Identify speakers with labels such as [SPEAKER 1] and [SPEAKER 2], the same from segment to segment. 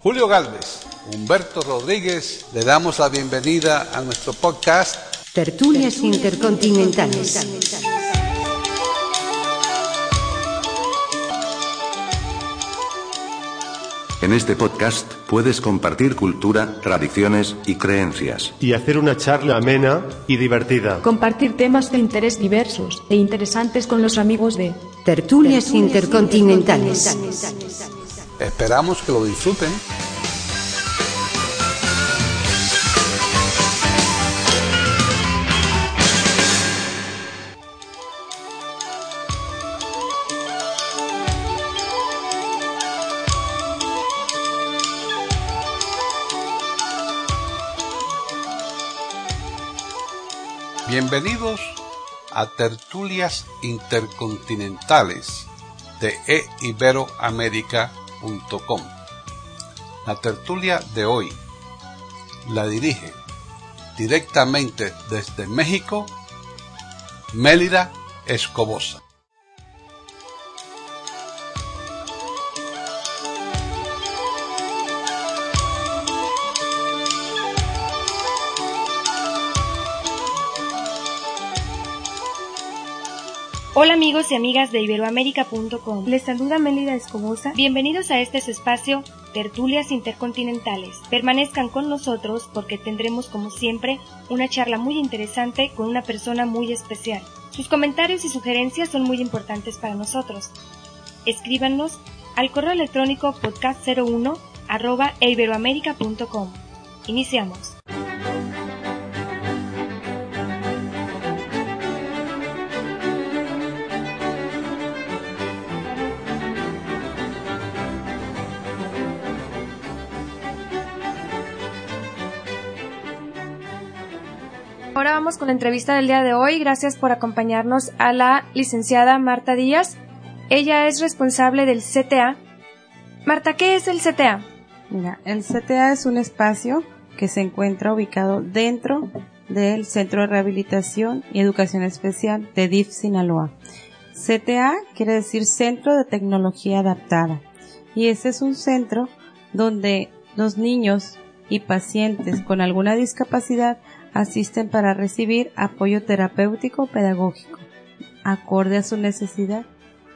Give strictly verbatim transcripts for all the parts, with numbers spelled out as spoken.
[SPEAKER 1] Julio Galvez, Humberto Rodríguez, le damos la bienvenida a nuestro podcast
[SPEAKER 2] Tertulias Intercontinentales.
[SPEAKER 3] En este podcast puedes compartir cultura, tradiciones y creencias.
[SPEAKER 4] Y hacer una charla amena y divertida.
[SPEAKER 5] Compartir temas de interés diversos e interesantes con los amigos de
[SPEAKER 2] Tertulias Intercontinentales.
[SPEAKER 1] Esperamos que lo disfruten. Bienvenidos a Tertulias Intercontinentales de e iberoamerica punto com. La tertulia de hoy la dirige directamente desde México Mélida Escobosa.
[SPEAKER 6] Hola amigos y amigas de iberoamerica punto com, les saluda Mélida Escobosa. Bienvenidos a este su espacio Tertulias Intercontinentales. Permanezcan con nosotros porque tendremos como siempre una charla muy interesante con una persona muy especial. Sus comentarios y sugerencias son muy importantes para nosotros. Escríbanos al correo electrónico podcast cero uno arroba iberoamerica punto com. Iniciamos. Ahora vamos con la entrevista del día de hoy. Gracias por acompañarnos a la licenciada Marta Díaz. Ella es responsable del C T A. Marta, ¿qué es el C T A?
[SPEAKER 7] Mira, el C T A es un espacio que se encuentra ubicado dentro del Centro de Rehabilitación y Educación Especial de D I F Sinaloa. C T A quiere decir Centro de Tecnología Adaptada. Y ese es un centro donde los niños y pacientes con alguna discapacidad asisten para recibir apoyo terapéutico pedagógico, acorde a su necesidad.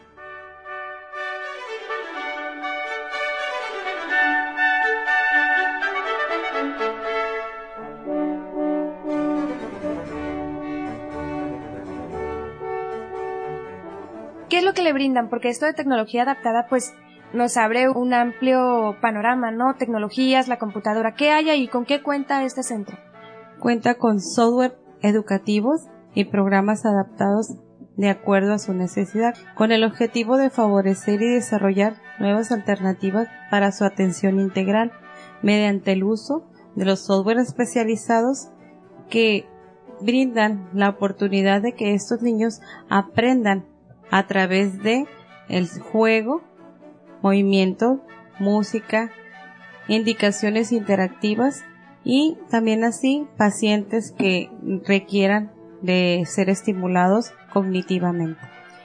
[SPEAKER 6] ¿Qué es lo que le brindan? Porque esto de tecnología adaptada, pues, nos abre un amplio panorama, ¿no? Tecnologías, la computadora. ¿Qué hay ahí? ¿Con qué cuenta este centro?
[SPEAKER 7] Cuenta con software educativos y programas adaptados de acuerdo a su necesidad, con el objetivo de favorecer y desarrollar nuevas alternativas para su atención integral, mediante el uso de los software especializados que brindan la oportunidad de que estos niños aprendan a través de el juego, movimiento, música, indicaciones interactivas, y también así pacientes que requieran de ser estimulados cognitivamente.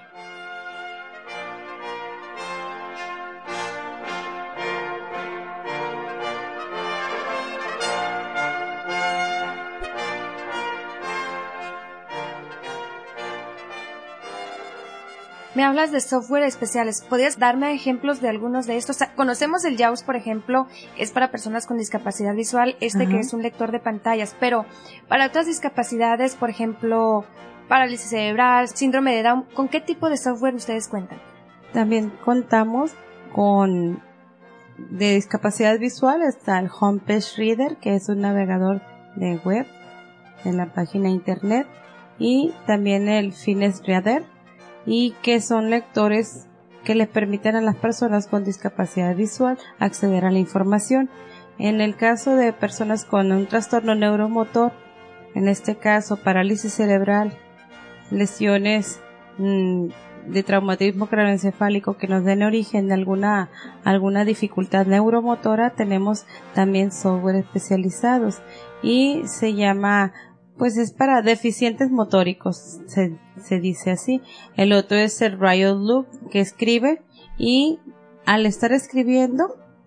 [SPEAKER 6] Me hablas de software especiales. ¿Podrías darme ejemplos de algunos de estos? Conocemos el JAWS, por ejemplo, es para personas con discapacidad visual, este Ajá. que es un lector de pantallas, pero para otras discapacidades, por ejemplo, parálisis cerebral, síndrome de Down, ¿con qué tipo de software ustedes cuentan?
[SPEAKER 7] También contamos con de discapacidad visual, está el Homepage Reader, que es un navegador de web en la página internet, y también el Finest Reader, y que son lectores que les permiten a las personas con discapacidad visual acceder a la información. En el caso de personas con un trastorno neuromotor, en este caso parálisis cerebral, lesiones mmm, de traumatismo craneoencefálico que nos den origen de alguna alguna dificultad neuromotora, tenemos también software especializados y se llama pues es para deficientes motóricos, se, se dice así. El otro es el Riot Loop, que escribe y al estar escribiendo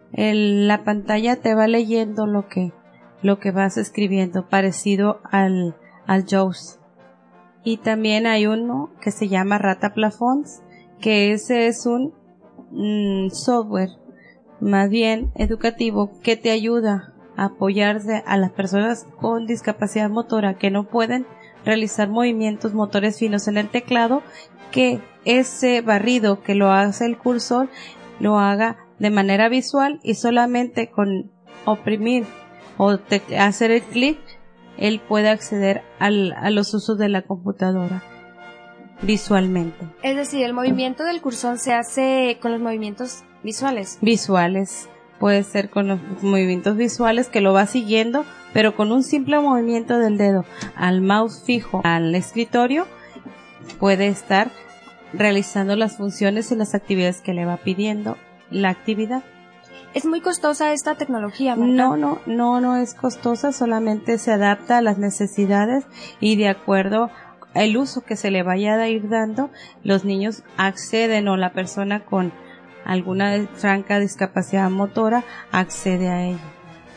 [SPEAKER 7] el, la pantalla te va leyendo lo que, lo que vas escribiendo, parecido al, al JAWS. Y también hay uno que se llama Rata Plafonds, que ese es un mm, software más bien educativo que te ayuda a apoyarse a las personas con discapacidad motora que no pueden realizar movimientos motores finos en el teclado, que ese barrido que lo hace el cursor lo haga de manera visual y solamente con oprimir o te, hacer el clic él puede acceder al, a los usos de la computadora visualmente.
[SPEAKER 6] Es decir, el movimiento del cursor se hace con los movimientos visuales.
[SPEAKER 7] Visuales, puede ser con los movimientos visuales que lo va siguiendo, pero con un simple movimiento del dedo al mouse fijo al escritorio puede estar realizando las funciones y las actividades que le va pidiendo la actividad.
[SPEAKER 6] ¿Es muy costosa esta tecnología, Marta?
[SPEAKER 7] No, no, no, no es costosa, solamente se adapta a las necesidades y de acuerdo el uso que se le vaya a ir dando, los niños acceden o la persona con alguna franca discapacidad motora accede a ello.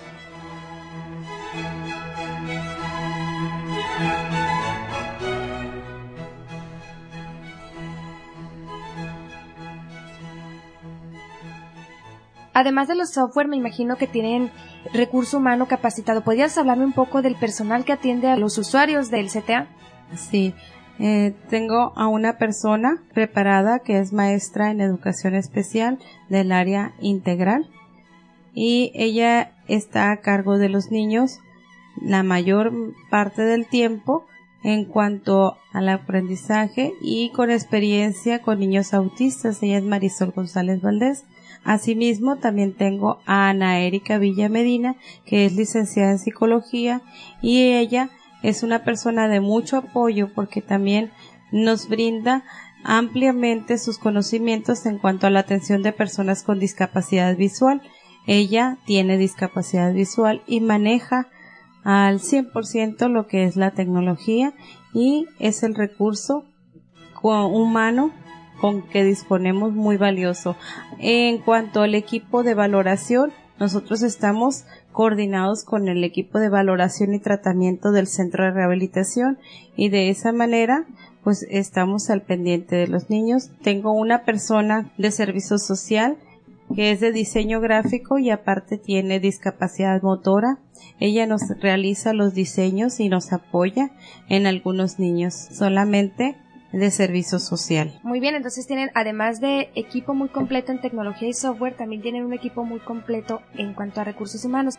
[SPEAKER 6] Además de los software, me imagino que tienen recurso humano capacitado. ¿Podrías hablarme un poco del personal que atiende a los usuarios del C T A?
[SPEAKER 7] Sí, eh, tengo a una persona preparada que es maestra en educación especial del área integral y ella está a cargo de los niños la mayor parte del tiempo en cuanto al aprendizaje y con experiencia con niños autistas. Ella es Marisol González Valdés. Asimismo, también tengo a Ana Erika Villa Medina, que es licenciada en psicología, y ella es una persona de mucho apoyo porque también nos brinda ampliamente sus conocimientos en cuanto a la atención de personas con discapacidad visual. Ella tiene discapacidad visual y maneja al cien por ciento lo que es la tecnología y es el recurso humano con que disponemos muy valioso. En cuanto al equipo de valoración, nosotros estamos coordinados con el equipo de valoración y tratamiento del centro de rehabilitación y de esa manera pues estamos al pendiente de los niños. Tengo una persona de servicio social que es de diseño gráfico y aparte tiene discapacidad motora. Ella nos realiza los diseños y nos apoya en algunos niños solamente de servicio social.
[SPEAKER 6] Muy bien, entonces tienen, además de equipo muy completo en tecnología y software, también tienen un equipo muy completo en cuanto a recursos humanos.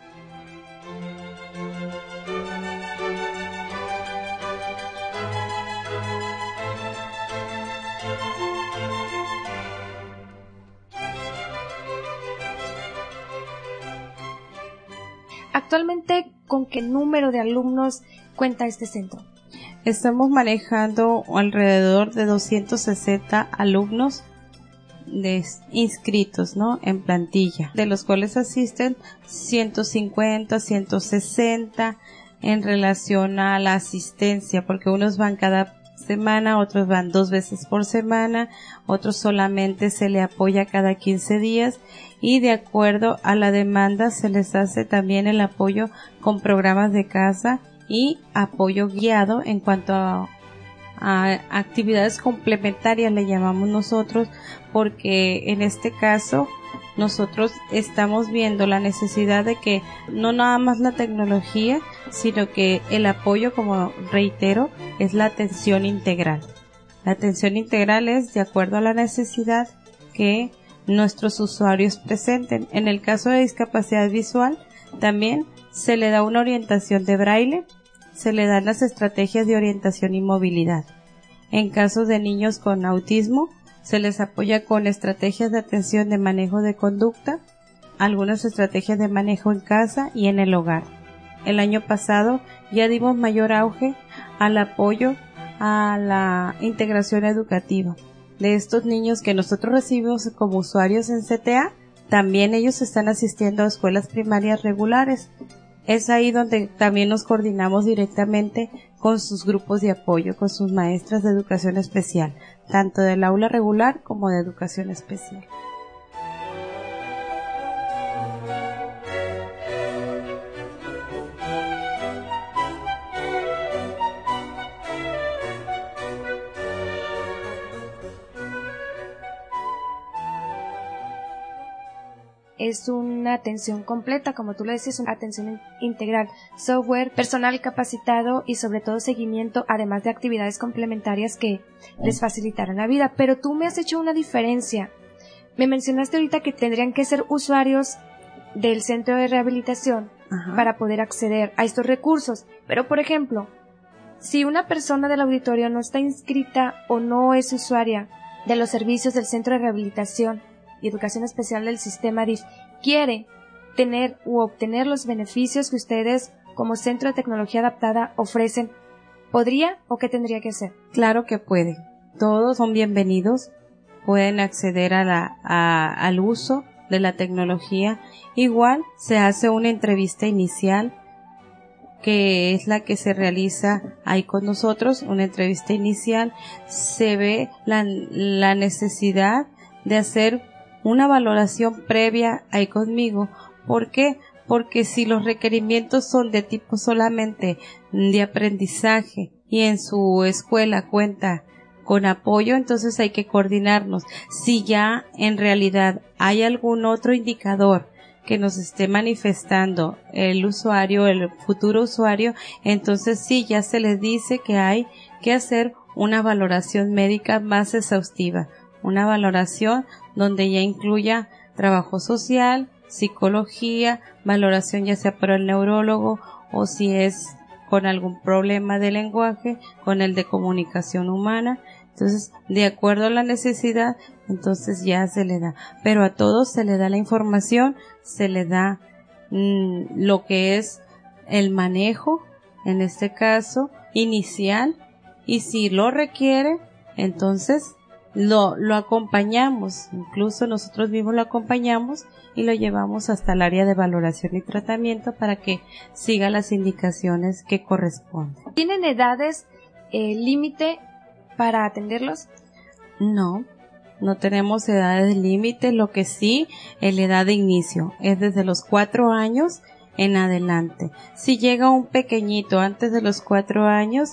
[SPEAKER 6] Actualmente, ¿con qué número de alumnos cuenta este centro?
[SPEAKER 7] Estamos manejando alrededor de doscientos sesenta alumnos de inscritos, ¿no? En plantilla, de los cuales asisten ciento cincuenta, ciento sesenta en relación a la asistencia, porque unos van cada semana, otros van dos veces por semana, otros solamente se le apoya cada quince días y de acuerdo a la demanda se les hace también el apoyo con programas de casa y apoyo guiado en cuanto a, a actividades complementarias le llamamos nosotros, porque en este caso nosotros estamos viendo la necesidad de que no nada más la tecnología, sino que el apoyo, como reitero, es la atención integral. La atención integral es de acuerdo a la necesidad que nuestros usuarios presenten. En el caso de discapacidad visual, también se le da una orientación de braille, se le dan las estrategias de orientación y movilidad. En caso de niños con autismo, se les apoya con estrategias de atención de manejo de conducta, algunas estrategias de manejo en casa y en el hogar. El año pasado ya dimos mayor auge al apoyo a la integración educativa. De estos niños que nosotros recibimos como usuarios en C T A, también ellos están asistiendo a escuelas primarias regulares. Es ahí donde también nos coordinamos directamente con sus grupos de apoyo, con sus maestras de educación especial, tanto del aula regular como de educación especial.
[SPEAKER 6] es una atención completa, como tú lo decías, una atención integral, software, personal capacitado y sobre todo seguimiento, además de actividades complementarias que les facilitarán la vida. Pero tú me has hecho una diferencia. Me mencionaste ahorita que tendrían que ser usuarios del centro de rehabilitación Ajá. para poder acceder a estos recursos. Pero, por ejemplo, si una persona del auditorio no está inscrita o no es usuaria de los servicios del Centro de Rehabilitación y Educación Especial del Sistema D I F, quiere tener u obtener los beneficios que ustedes como Centro de Tecnología Adaptada ofrecen, ¿podría o qué tendría que hacer?
[SPEAKER 7] Claro que puede. Todos son bienvenidos, pueden acceder a la, a, al uso de la tecnología. Igual se hace una entrevista inicial que es la que se realiza ahí con nosotros, una entrevista inicial, se ve la, la necesidad de hacer una valoración previa ahí conmigo. ¿Por qué? Porque si los requerimientos son de tipo solamente de aprendizaje y en su escuela cuenta con apoyo, entonces hay que coordinarnos. Si ya en realidad hay algún otro indicador que nos esté manifestando el usuario, el futuro usuario, entonces sí, ya se les dice que hay que hacer una valoración médica más exhaustiva, una valoración donde ya incluya trabajo social, psicología, valoración ya sea por el neurólogo o si es con algún problema de lenguaje, con el de comunicación humana. Entonces, de acuerdo a la necesidad, entonces ya se le da. Pero a todos se le da la información, se le da mmm, lo que es el manejo, en este caso, inicial, y si lo requiere, entonces lo, lo acompañamos, incluso nosotros mismos lo acompañamos y lo llevamos hasta el área de valoración y tratamiento para que siga las indicaciones que corresponden.
[SPEAKER 6] ¿Tienen edades eh, límite para atenderlos?
[SPEAKER 7] No, no tenemos edades límite, lo que sí es la edad de inicio, es desde los cuatro años en adelante. Si llega un pequeñito antes de los cuatro años,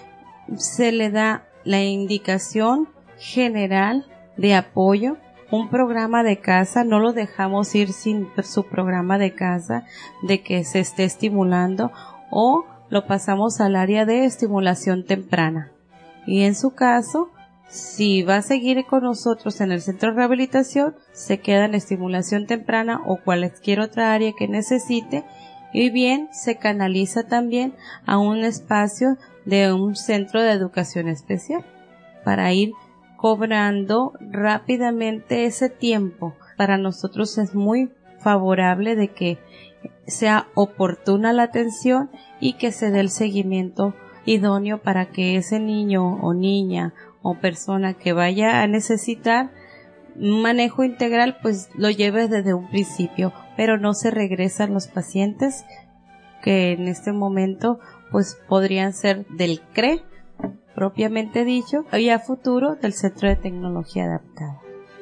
[SPEAKER 7] se le da la indicación general de apoyo, un programa de casa, no lo dejamos ir sin su programa de casa, de que se esté estimulando, o lo pasamos al área de estimulación temprana. Y en su caso, si va a seguir con nosotros en el centro de rehabilitación, se queda en estimulación temprana o cualquier otra área que necesite, y bien se canaliza también a un espacio de un centro de educación especial para ir cobrando rápidamente ese tiempo. Para nosotros es muy favorable de que sea oportuna la atención y que se dé el seguimiento idóneo para que ese niño o niña o persona que vaya a necesitar un manejo integral pues lo lleve desde un principio, pero no se regresan los pacientes que en este momento pues podrían ser del C R E propiamente dicho y a futuro del Centro de Tecnología Adaptada.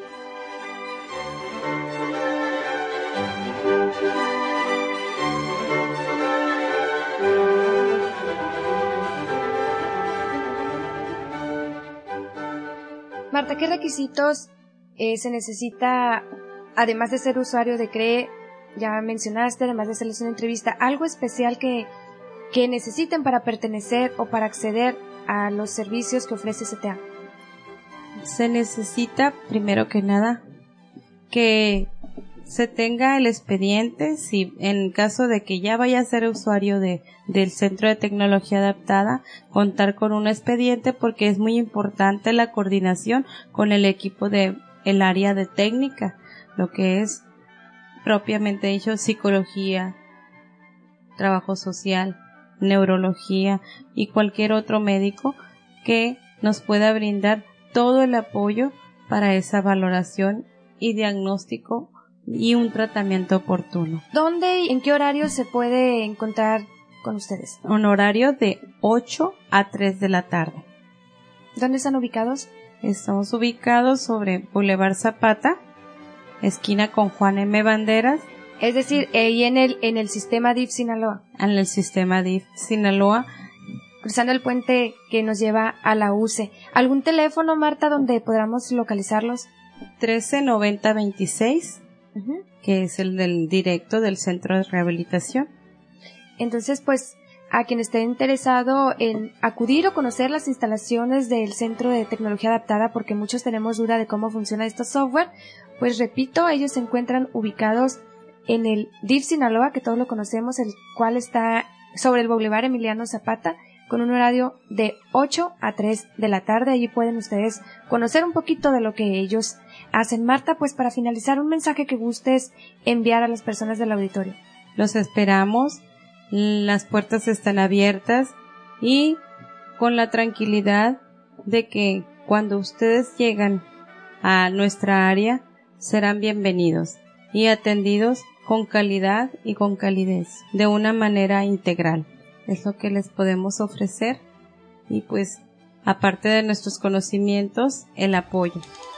[SPEAKER 6] Marta, ¿qué requisitos eh, se necesita, además de ser usuario de C R E? Ya mencionaste, además de hacerles una entrevista, algo especial que, que necesiten para pertenecer o para acceder a los servicios que ofrece C T A.
[SPEAKER 7] Se necesita, primero que nada, que se tenga el expediente, si en caso de que ya vaya a ser usuario de del Centro de Tecnología Adaptada, contar con un expediente porque es muy importante la coordinación con el equipo de el área de técnica, lo que es propiamente dicho psicología, trabajo social, neurología y cualquier otro médico que nos pueda brindar todo el apoyo para esa valoración y diagnóstico y un tratamiento oportuno.
[SPEAKER 6] ¿Dónde y en qué horario se puede encontrar con ustedes?
[SPEAKER 7] Un horario de ocho a tres de la tarde.
[SPEAKER 6] ¿Dónde están ubicados?
[SPEAKER 7] Estamos ubicados sobre Boulevard Zapata, esquina con Juan M. Banderas.
[SPEAKER 6] Es decir, ahí en el en el sistema D I F Sinaloa.
[SPEAKER 7] En el sistema D I F Sinaloa.
[SPEAKER 6] Cruzando el puente que nos lleva a la U C E. ¿Algún teléfono, Marta, donde podamos localizarlos?
[SPEAKER 7] trece noventa veintiséis.
[SPEAKER 6] Uh-huh.
[SPEAKER 7] que es el del directo del centro de rehabilitación.
[SPEAKER 6] Entonces, pues, a quien esté interesado en acudir o conocer las instalaciones del Centro de Tecnología Adaptada, porque muchos tenemos duda de cómo funciona este software, pues repito, ellos se encuentran ubicados en el D I F Sinaloa, que todos lo conocemos, el cual está sobre el Boulevard Emiliano Zapata, con un horario de ocho a tres de la tarde. Allí pueden ustedes conocer un poquito de lo que ellos hacen. Marta, pues para finalizar, un mensaje que gustes enviar a las personas del auditorio.
[SPEAKER 7] Los esperamos, las puertas están abiertas y con la tranquilidad de que cuando ustedes llegan a nuestra área serán bienvenidos y atendidos con calidad y con calidez, de una manera integral. Es lo que les podemos ofrecer y pues aparte de nuestros conocimientos, el apoyo.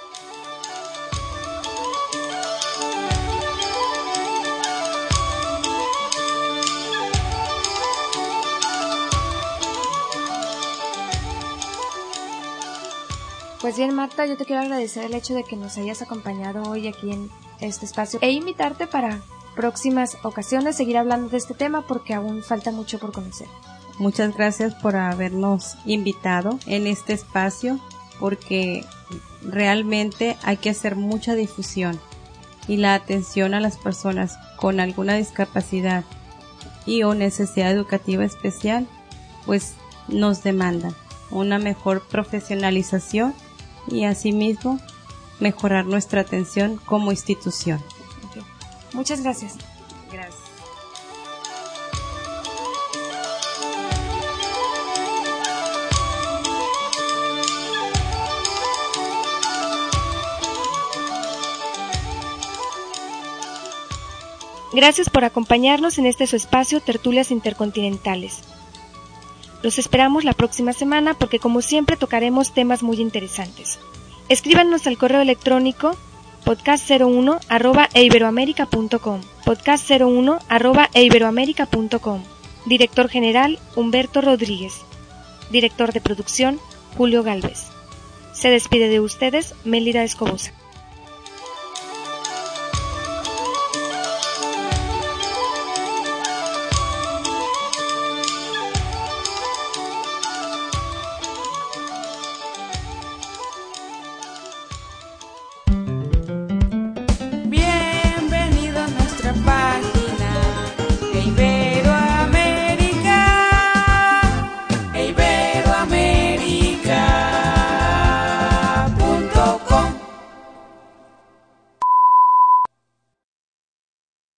[SPEAKER 6] Pues bien, Marta, yo te quiero agradecer el hecho de que nos hayas acompañado hoy aquí en este espacio e invitarte para próximas ocasiones seguir hablando de este tema porque aún falta mucho por conocer.
[SPEAKER 7] Muchas gracias por habernos invitado en este espacio porque realmente hay que hacer mucha difusión y la atención a las personas con alguna discapacidad y o necesidad educativa especial pues nos demanda una mejor profesionalización y asimismo mejorar nuestra atención como institución.
[SPEAKER 6] Okay. Muchas gracias.
[SPEAKER 7] Gracias.
[SPEAKER 6] Gracias por acompañarnos en este su espacio Tertulias Intercontinentales. Los esperamos la próxima semana porque como siempre tocaremos temas muy interesantes. Escríbanos al correo electrónico podcast cero uno arroba iberoamerica punto com, podcast cero uno arroba iberoamerica punto com. Director general Humberto Rodríguez. Director de producción Julio Galvez. Se despide de ustedes Mélida Escobosa.